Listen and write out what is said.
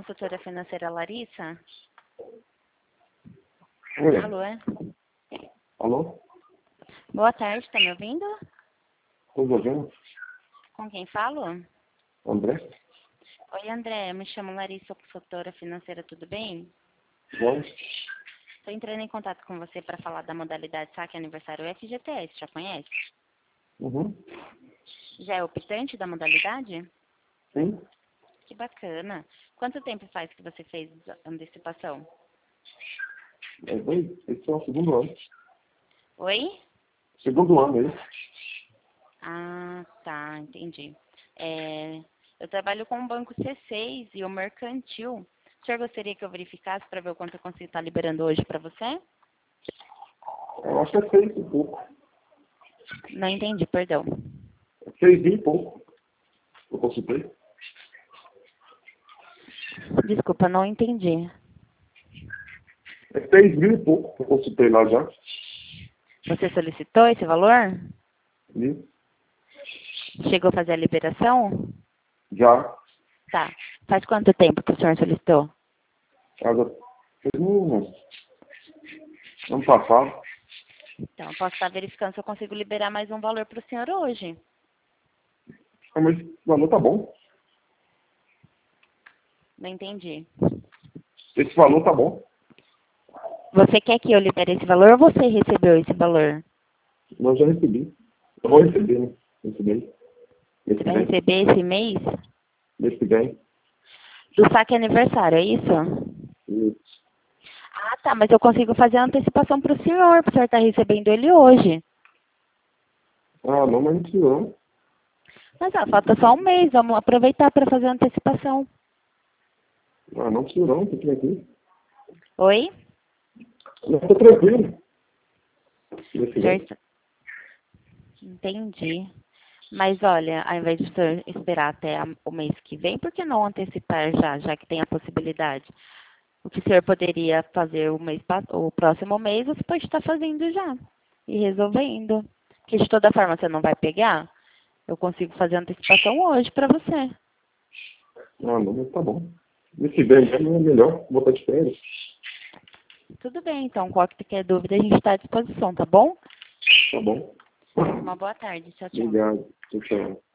consultora financeira Larissa? Oi. Alô, é? Alô? Boa tarde, tá me ouvindo? Estou ouvindo? Com quem falo? André? Oi, André, eu me chamo Larissa, consultora financeira, tudo bem? Vamos? Estou entrando em contato com você para falar da modalidade Saque Aniversário FGTS, já conhece? Uhum. Já é optante da modalidade? Sim? Que bacana. Quanto tempo faz que você fez a antecipação? Esse é o segundo ano. Oi? Segundo ano aí. Ah, tá, entendi. Eu trabalho com o Banco C6 e o Mercantil. O senhor gostaria que eu verificasse para ver o quanto eu consigo estar liberando hoje para você? Eu acho que é 6 e pouco. Não entendi, perdão. É 6 e pouco. Eu consultei. Desculpa, não entendi. É 6 mil e pouco. Eu consultei lá já. Você solicitou esse valor? E Chegou a fazer a liberação? já. Tá. Faz quanto tempo que o senhor solicitou? Casa. Ano passado. Então, eu posso estar verificando se eu consigo liberar mais um valor para o senhor hoje. Ah, mas o valor tá bom. Não entendi. Esse valor tá bom. Você quer que eu libere esse valor ou você recebeu esse valor? Eu já recebi. Eu vou receber, né? Recebi. Mês Você que vai vem. receber esse mês? Mês que vem. Do saque aniversário, é isso? E... Ah, tá, mas eu consigo fazer a antecipação para o senhor estar recebendo ele hoje. Ah, não, mas não precisa não. Mas falta só um mês, vamos aproveitar para fazer a antecipação. Ah, não precisa não. Tá tranquilo. Oi? Não, tá tranquilo. Mês que Já vem. está- Entendi. Mas olha, ao invés de o senhor esperar até o mês que vem, por que não antecipar já que tem a possibilidade? O que o senhor poderia fazer o próximo mês, você pode estar fazendo já e resolvendo. Porque de toda forma você não vai pegar, eu consigo fazer a antecipação hoje para você. Ah, não, mas tá bom. Mês que vem mesmo é melhor. Vou estar de férias. Tudo bem, então, qualquer dúvida a gente está à disposição, tá bom? Tá bom. Uma boa tarde. Tchau, tchau. Obrigado. Tchau, tchau.